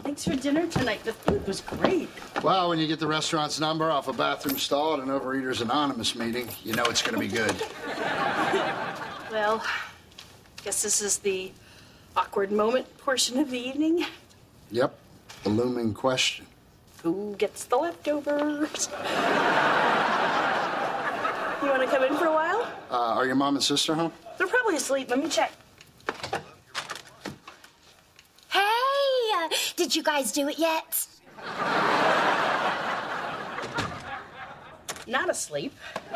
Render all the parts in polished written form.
Thanks for dinner tonight. The food was great. Well, when you get the restaurant's number off a bathroom stall at an Overeaters Anonymous meeting, you know it's going to be good. Well, guess this is the awkward moment portion of the evening. Yep, the looming question. Who gets the leftovers? You want to come in for a while? Are your mom and sister home? They're probably asleep. Let me check. Hey, did you guys do it yet? Not asleep.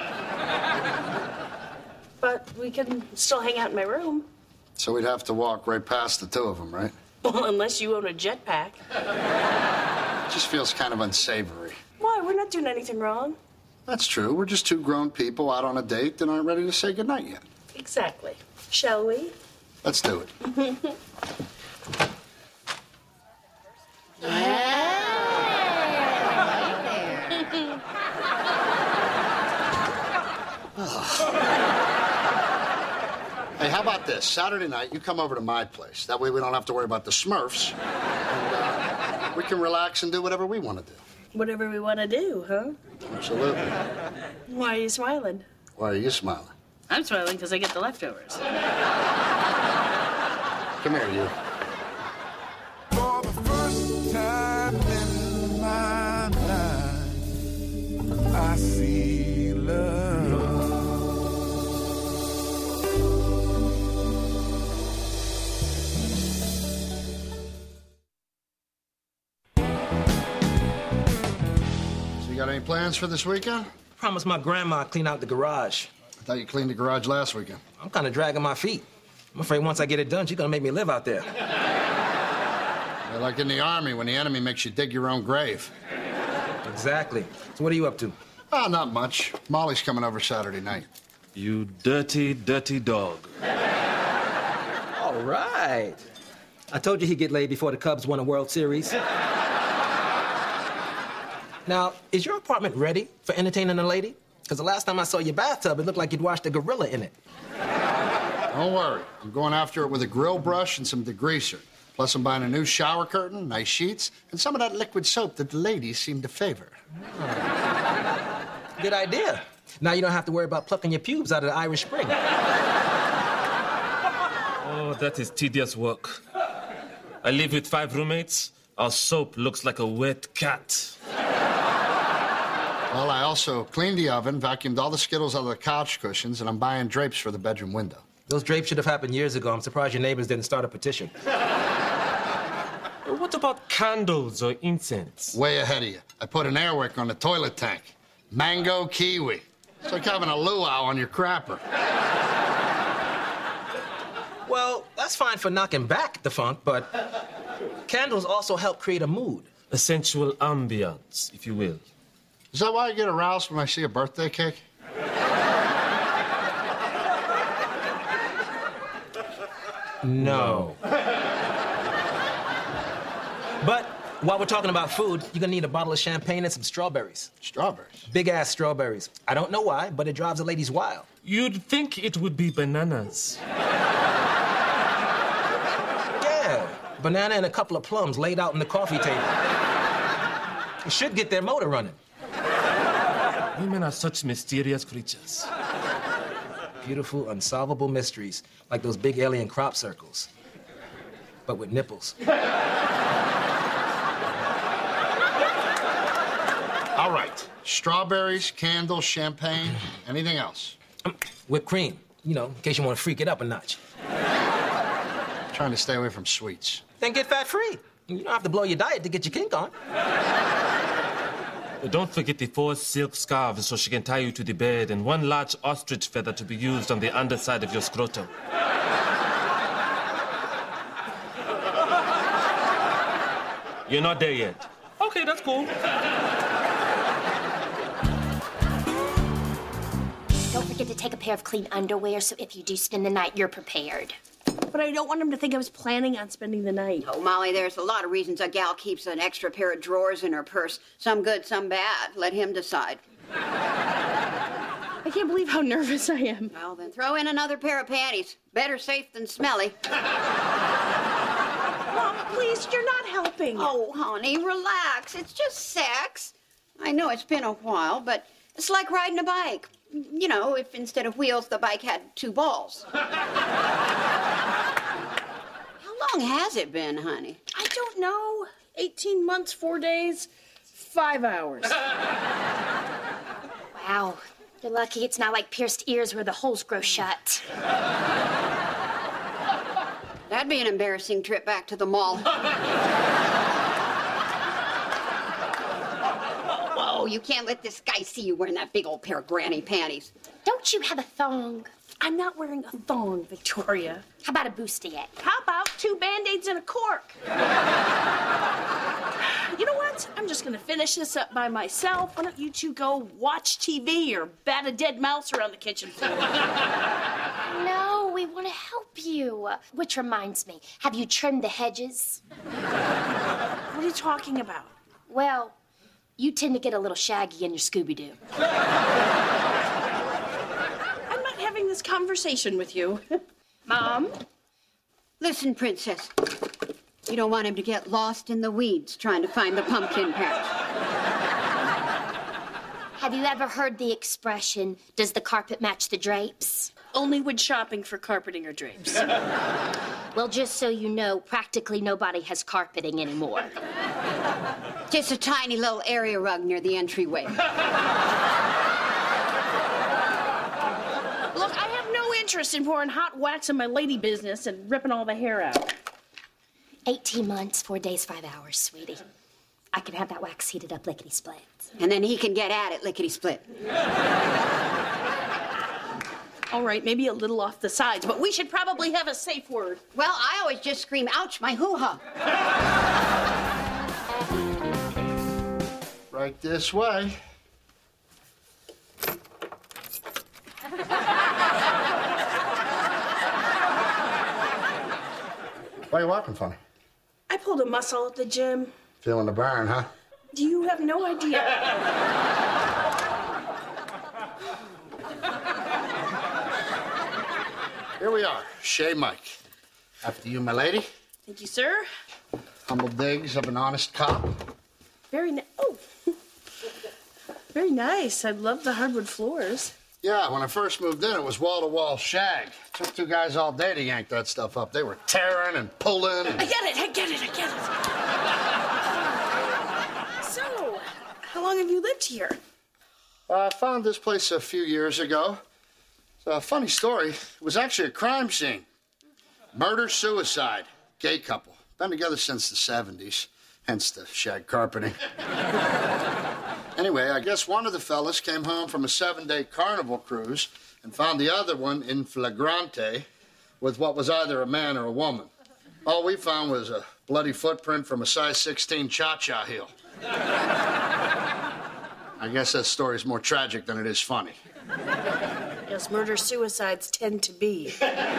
But we can still hang out in my room. So we'd have to walk right past the two of them, right? Well, unless you own a jetpack. It just feels kind of unsavory. Why? We're not doing anything wrong. That's true. We're just two grown people out on a date that aren't ready to say goodnight yet. Exactly. Shall we? Let's do it. Hey, how about this? Saturday night, you come over to my place. That way we don't have to worry about the Smurfs. And we can relax and do whatever we want to do. Whatever we want to do, huh? Absolutely. Why are you smiling? Why are you smiling? I'm smiling because I get the leftovers. Come here, you. For the first time in my life, I see love. So you got any plans for this weekend? Promised my grandma I'd clean out the garage. I thought you cleaned the garage last weekend. I'm kind of dragging my feet. I'm afraid once I get it done, she's gonna make me live out there. You're like in the army when the enemy makes you dig your own grave. Exactly. So what are you up to? Oh, not much. Molly's coming over Saturday night. You dirty, dirty dog. All right. I told you he'd get laid before the Cubs won a World Series. Now, is your apartment ready for entertaining a lady? Because the last time I saw your bathtub, it looked like you'd washed a gorilla in it. Don't worry. I'm going after it with a grill brush and some degreaser. Plus, I'm buying a new shower curtain, nice sheets, and some of that liquid soap that the ladies seem to favor. Good idea. Now you don't have to worry about plucking your pubes out of the Irish Spring. Oh, that is tedious work. I live with 5 roommates. Our soap looks like a wet cat. Well, I also cleaned the oven, vacuumed all the Skittles out of the couch cushions, and I'm buying drapes for the bedroom window. Those drapes should have happened years ago. I'm surprised your neighbors didn't start a petition. What about candles or incense? Way ahead of you. I put an airwick on the toilet tank. Mango kiwi. It's like having a luau on your crapper. Well, that's fine for knocking back the funk, but candles also help create a mood. A sensual ambiance, if you will. Is that why I get aroused when I see a birthday cake? No. But while we're talking about food, you're gonna need a bottle of champagne and some strawberries. Strawberries? Big-ass strawberries. I don't know why, but it drives the ladies wild. You'd think it would be bananas. Yeah, banana and a couple of plums laid out on the coffee table. It should get their motor running. Women are such mysterious creatures. Beautiful, unsolvable mysteries, like those big alien crop circles, but with nipples. All right. Strawberries, candles, champagne, anything else? Whipped cream, you know, in case you want to freak it up a notch. Trying to stay away from sweets. Then get fat-free. You don't have to blow your diet to get your kink on. Don't forget the 4 silk scarves so she can tie you to the bed and 1 large ostrich feather to be used on the underside of your scrotum. You're not there yet. Okay, that's cool. Don't forget to take a pair of clean underwear so if you do spend the night, you're prepared. But I don't want him to think I was planning on spending the night. Oh, Molly, there's a lot of reasons a gal keeps an extra pair of drawers in her purse. Some good, some bad. Let him decide. I can't believe how nervous I am. Well, then throw in another pair of panties. Better safe than smelly. Mom, please just you're not helping. Oh, honey, relax. It's just sex. I know it's been a while, but it's like riding a bike. You know, if instead of wheels, the bike had 2 balls. How long has it been, honey? I don't know. 18 months, 4 days, 5 hours. Wow. You're lucky it's not like pierced ears where the holes grow shut. That'd be an embarrassing trip back to the mall. Whoa, you can't let this guy see you wearing that big old pair of granny panties. Don't you have a thong? I'm not wearing a thong, Victoria. How about a bustier? How about 2 Band-Aids and a cork? You know what? I'm just gonna finish this up by myself. Why don't you two go watch TV or bat a dead mouse around the kitchen floor? No, we want to help you. Which reminds me, have you trimmed the hedges? What are you talking about? Well, you tend to get a little shaggy in your Scooby-Doo. I'm not having this conversation with you. Mom? Listen, Princess. You don't want him to get lost in the weeds trying to find the pumpkin patch. Have you ever heard the expression, does the carpet match the drapes? Only when shopping for carpeting or drapes. Well, just so you know, practically nobody has carpeting anymore. Just a tiny little area rug near the entryway. Look, I have no interest in pouring hot wax in my lady business and ripping all the hair out. 18 months, 4 days, 5 hours, sweetie. I can have that wax heated up lickety-split. And then he can get at it lickety-split. All right, maybe a little off the sides, but we should probably have a safe word. Well, I always just scream, ouch, my hoo-ha. Right this way. Why are you walking funny? I pulled a muscle at the gym. Feeling the burn, huh? You have no idea. Here we are, Shea Mike. After you, my lady. Thank you, sir. Humble digs of an honest cop. Very nice. Oh. Very nice. I love the hardwood floors. Yeah, when I first moved in, it was wall-to-wall shag. Took 2 guys all day to yank that stuff up. They were tearing and pulling. I get it. So, how long have you lived here? I found this place a few years ago. It's a funny story. It was actually a crime scene. Murder-suicide. Gay couple. Been together since the 70s. Hence the shag carpeting. Anyway, I guess one of the fellas came home from a 7-day carnival cruise and found the other one in flagrante with what was either a man or a woman. All we found was a bloody footprint from a size 16 cha-cha heel. I guess that story's more tragic than it is funny. Yes, murder-suicides tend to be.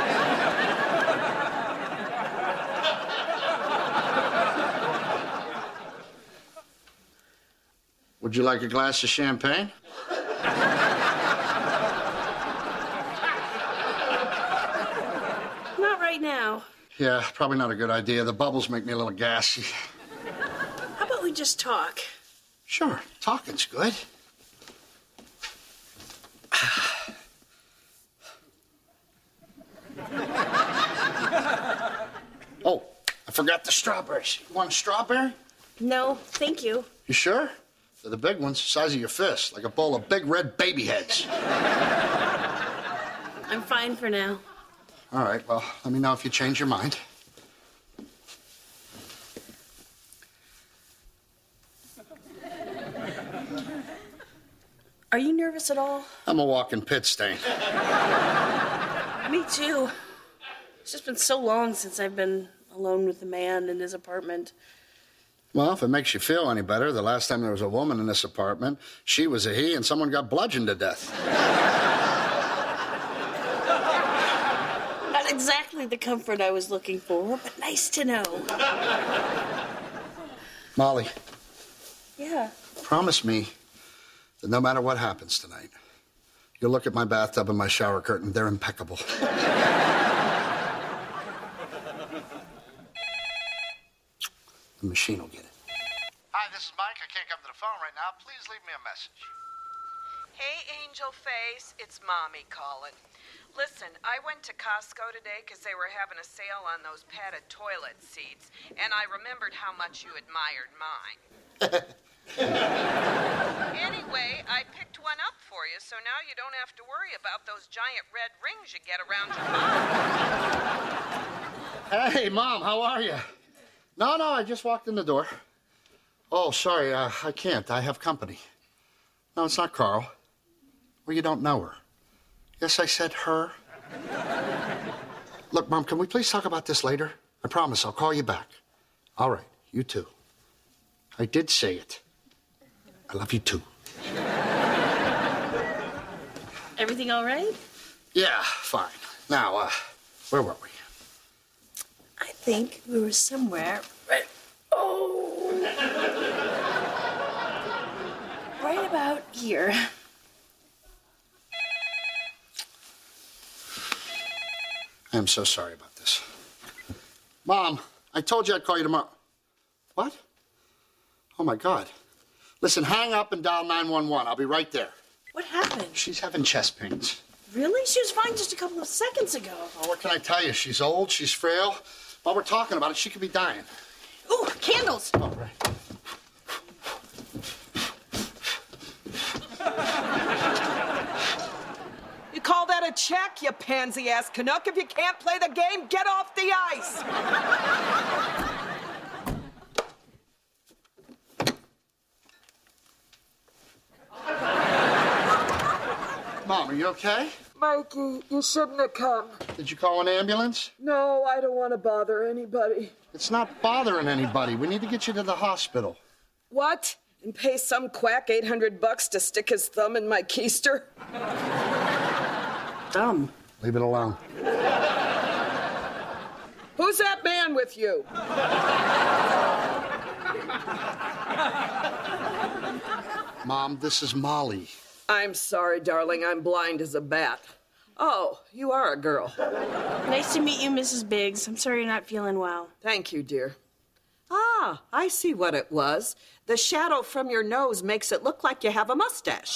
Would you like a glass of champagne? Not right now. Yeah, probably not a good idea. The bubbles make me a little gassy. How about we just talk? Sure, talking's good. Oh, I forgot the strawberries. You want a strawberry? No, thank you. You sure? They're the big ones, the size of your fist, like a bowl of big red baby heads. I'm fine for now. All right, well, let me know if you change your mind. Are you nervous at all? I'm a walking pit stain. Me too. It's just been so long since I've been alone with a man in his apartment. Well, if it makes you feel any better, the last time there was a woman in this apartment, she was a he and someone got bludgeoned to death. Not exactly the comfort I was looking for, but nice to know. Molly, Yeah. promise me that no matter what happens tonight, you'll look at my bathtub and my shower curtain. They're impeccable. The machine will get it. Hi, this is Mike. I can't come to the phone right now. Please leave me a message. Hey, Angel Face, it's Mommy calling. Listen, I went to Costco today because they were having a sale on those padded toilet seats, and I remembered how much you admired mine. Anyway, I picked one up for you, so now you don't have to worry about those giant red rings you get around your mouth. Hey, Mom, how are you? No, I just walked in the door. Oh, sorry, I can't. I have company. No, it's not Carl. Well, you don't know her. Yes, I said her. Look, Mom, can we please talk about this later? I promise I'll call you back. All right, you too. I did say it. I love you too. Everything all right? Yeah, fine. Now, where were we? I think we were somewhere right about here. I'm so sorry about this. Mom, I told you I'd call you tomorrow. What? Oh, my God. Listen, hang up and dial 911. I'll be right there. What happened? She's having chest pains. Really? She was fine just a couple of seconds ago. Oh, what can I tell you? She's old, she's frail. While we're talking about it, she could be dying. Ooh, candles! Oh, right. You call that a check, you pansy-ass Canuck? If you can't play the game, get off the ice! Mom, are you okay? Mikey, you shouldn't have come. Did you call an ambulance? No, I don't want to bother anybody. It's not bothering anybody. We need to get you to the hospital. What? And pay some quack $800 to stick his thumb in my keister? Dumb. Leave it alone. Who's that man with you? Mom, this is Molly. I'm sorry, darling. I'm blind as a bat. Oh, you are a girl. Nice to meet you, Mrs. Biggs. I'm sorry you're not feeling well. Thank you, dear. Ah, I see what it was. The shadow from your nose makes it look like you have a mustache.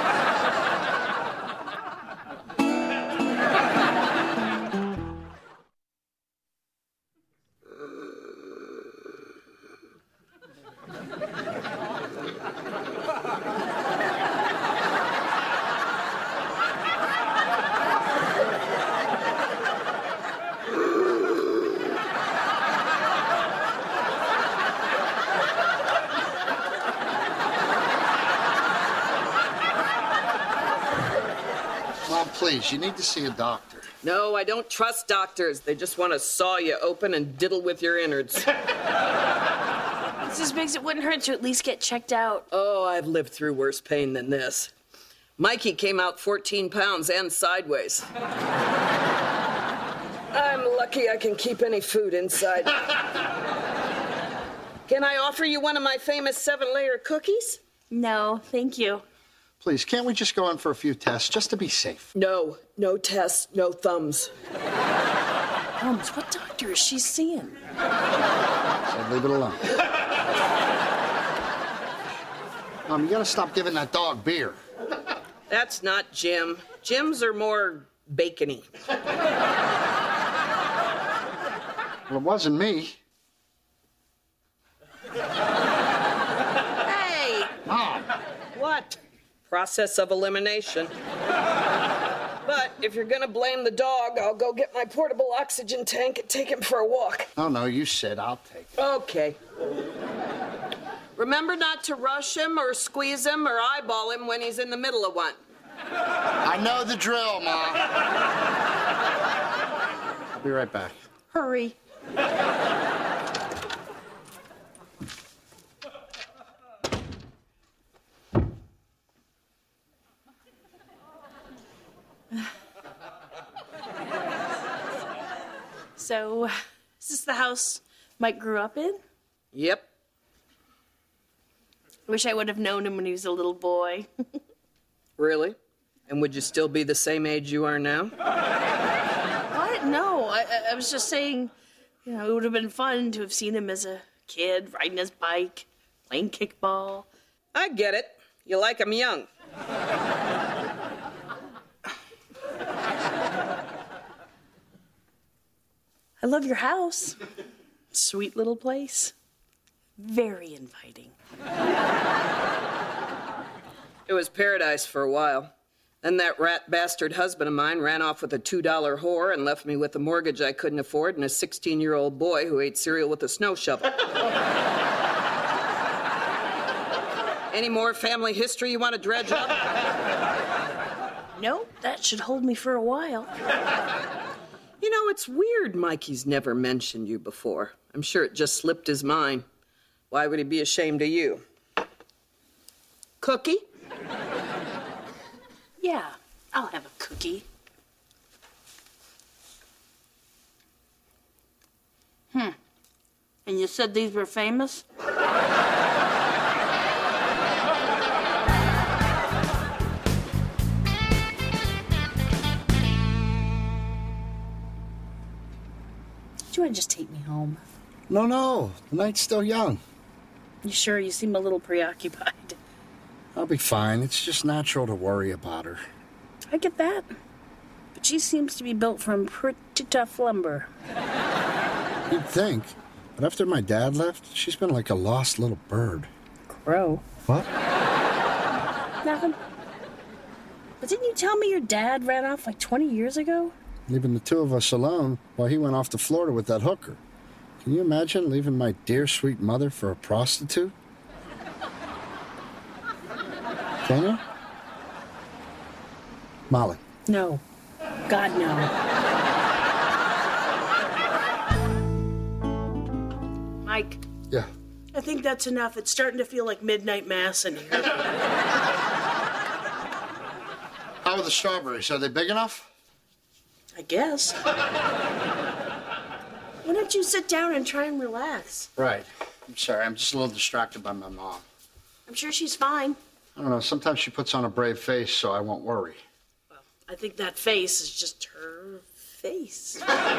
Mom, please, you need to see a doctor. No, I don't trust doctors. They just want to saw you open and diddle with your innards. Mrs. Biggs, it wouldn't hurt to at least get checked out. Oh, I've lived through worse pain than this. Mikey came out 14 pounds and sideways. I'm lucky I can keep any food inside. Can I offer you one of my famous 7-layer cookies? No, thank you. Please, can't we just go in for a few tests just to be safe? No tests, no thumbs. Holmes, what doctor is she seeing? So leave it alone. Mom, you gotta stop giving that dog beer. That's not Jim. Jim's are more bacony. Well, it wasn't me. Hey! Mom! What? Process of elimination. But if you're gonna blame the dog, I'll go get my portable oxygen tank and take him for a walk. No, you said I'll take it. Okay. Remember not to rush him or squeeze him or eyeball him when he's in the middle of one. I know the drill, Mom. I'll be right back. Hurry. So, is this the house Mike grew up in? Yep. I wish I would have known him when he was a little boy. Really? And would you still be the same age you are now? What? No, I was just saying, it would have been fun to have seen him as a kid, riding his bike, playing kickball. I get it. You like him young. I love your house. Sweet little place. Very inviting. It was paradise for a while. Then that rat bastard husband of mine ran off with a $2 whore and left me with a mortgage I couldn't afford and a 16-year-old boy who ate cereal with a snow shovel. Any more family history you want to dredge up? Nope, that should hold me for a while. You know, it's weird Mikey's never mentioned you before. I'm sure it just slipped his mind. Why would he be ashamed of you? Cookie? Yeah, I'll have a cookie. And you said these were famous? Do you want to just take me home? No. The night's still young. You sure? You seem a little preoccupied. I'll be fine. It's just natural to worry about her. I get that. But she seems to be built from pretty tough lumber. You'd think. But after my dad left, she's been like a lost little bird. Crow. What? Nothing. But didn't you tell me your dad ran off like 20 years ago? Leaving the two of us alone while he went off to Florida with that hooker. Can you imagine leaving my dear, sweet mother for a prostitute? Can you? Molly. No. God, no. Mike. Yeah. I think that's enough. It's starting to feel like midnight mass in here. How are the strawberries? Are they big enough? I guess. Why don't you sit down and try and relax? Right. I'm sorry. I'm just a little distracted by my mom. I'm sure she's fine. I don't know. Sometimes she puts on a brave face so I won't worry. Well, I think that face is just her face.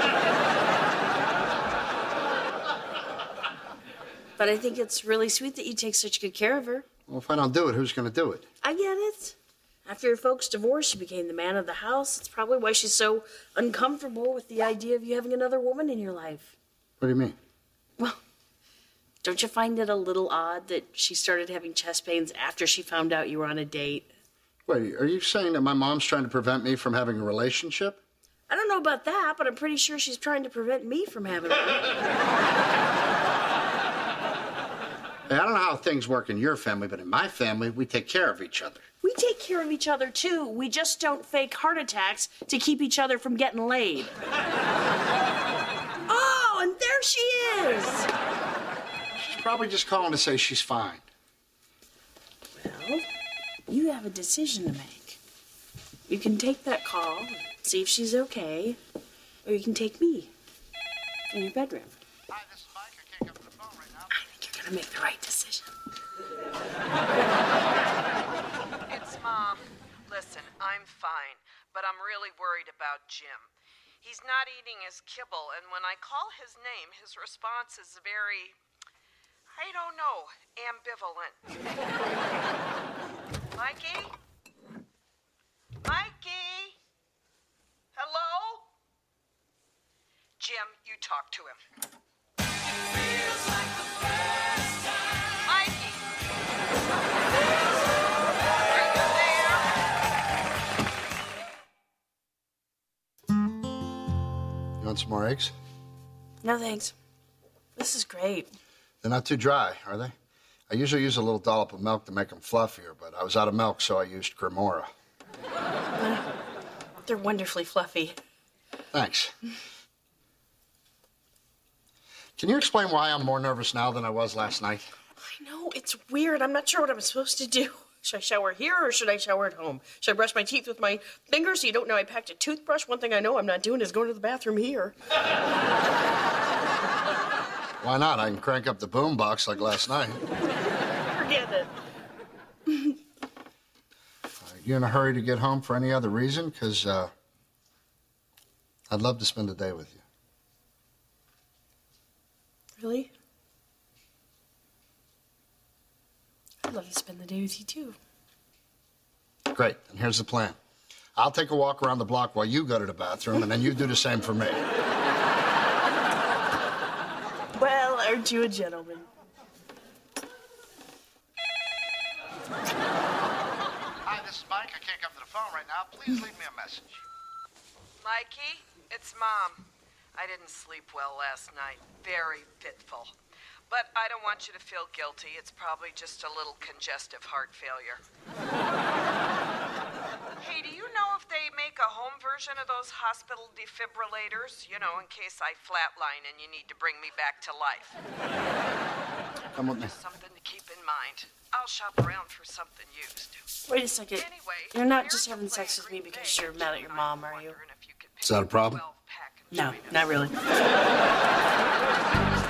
But I think it's really sweet that you take such good care of her. Well, if I don't do it, who's going to do it? I get it. After your folks' divorce, you became the man of the house. It's probably why she's so uncomfortable with the idea of you having another woman in your life. What do you mean? Well, don't you find it a little odd that she started having chest pains after she found out you were on a date? Wait, are you saying that my mom's trying to prevent me from having a relationship? I don't know about that, but I'm pretty sure she's trying to prevent me from having one. Hey, I don't know how things work in your family, but in my family, we take care of each other. We take care of each other, too. We just don't fake heart attacks to keep each other from getting laid. Oh, and there she is. She's probably just calling to say she's fine. Well, you have a decision to make. You can take that call and see if she's okay, or you can take me in your bedroom. Hi, this is Mike. I can't come to the phone right now. I think you're going to make the right decision. It's Mom. Listen, I'm fine, but I'm really worried about Jim. He's not eating his kibble, and when I call his name, his response is very, I don't know, ambivalent. Mikey? Mikey? Hello? Jim, you talk to him. Mikey! Are you there? You want some more eggs? No, thanks. This is great. They're not too dry, are they? I usually use a little dollop of milk to make them fluffier, but I was out of milk, so I used Cremora. They're wonderfully fluffy. Thanks. Can you explain why I'm more nervous now than I was last night? I know, it's weird. I'm not sure what I'm supposed to do. Should I shower here or should I shower at home? Should I brush my teeth with my fingers so you don't know I packed a toothbrush? One thing I know I'm not doing is going to the bathroom here. Why not? I can crank up the boombox like last night. Forget it. You in a hurry to get home for any other reason? Because I'd love to spend a day with you. Really? I'd love to spend the day with you, too. Great. And here's the plan. I'll take a walk around the block while you go to the bathroom, and then you do the same for me. Well, aren't you a gentleman? Hi, this is Mike. I can't come to the phone right now. Please leave me a message. Mikey, it's Mom. I didn't sleep well last night. Very fitful. But I don't want you to feel guilty. It's probably just a little congestive heart failure. Hey, do you know if they make a home version of those hospital defibrillators? You know, in case I flatline and you need to bring me back to life. Come with me. Something to keep in mind. I'll shop around for something used. Wait a second. Anyway, You're not just having sex with me because you're mad at your mom, are you? Is that a problem? No, not really.